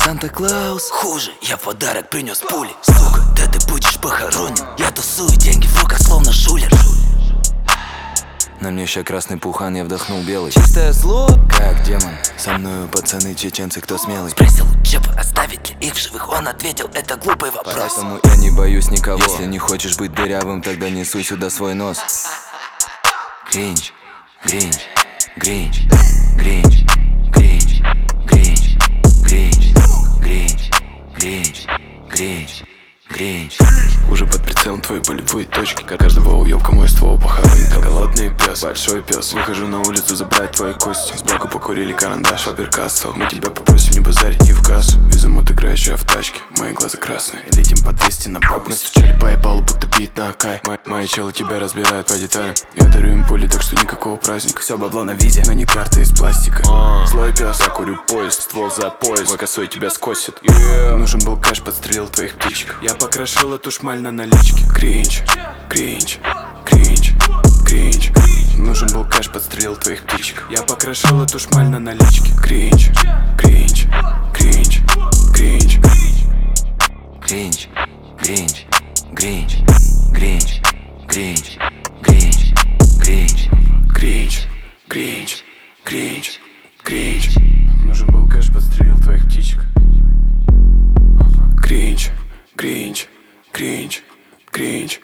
Санта-Клаус хуже, я подарок принес пули. Сука, да ты будешь похоронен. Я тусую деньги в руках, словно шулер. На мне ща красный пухан, я вдохнул белый. Чистое зло, как демон. Со мною пацаны чеченцы, кто смелый. Спросил у Чепа, оставить ли их в живых. Он ответил, это глупый вопрос. Поэтому я не боюсь никого. Если не хочешь быть дырявым, тогда не суй сюда свой нос. Гринч, Гринч, Гринч, Гринч, Гринч, Гринч, Гринч, Гринч, Гринч, Гринч, Гринч. Уже под прицелом твои болевые точки. Как каждого уёбка мой ствол похоронит. Голодный пес, большой пес. Выхожу на улицу забрать твои кости. Сбоку покурили карандаш, Фабер-Кастелл. Мы тебя попросим не базарить ни в кассу. Везем играющая в тачке, мои глаза красные. Летим по 200 на бабу. Настучали по ебалу, будто бит на Акай. Мои челы тебя разбирают по деталям. Я дарю им пули, так что никакого праздника. Все бабло на виде, но не карта из пластика. Злой пес, я курю поезд, ствол за пояс. Мой косой тебя скосит. Нужен был кэш, подстрелил твоих птичек. Я покрошил эту шмаль на наличке. Кринж, кринж, кринж, кринж. Нужен был кэш, подстрелил твоих птичек. Я покрошил эту шмаль на наличке. Кринж, кринж, кринж, кринж. Гринч, Гринч, Гринч, Гринч, Гринч, Гринч, Гринч, Кринж, кринж, кринж.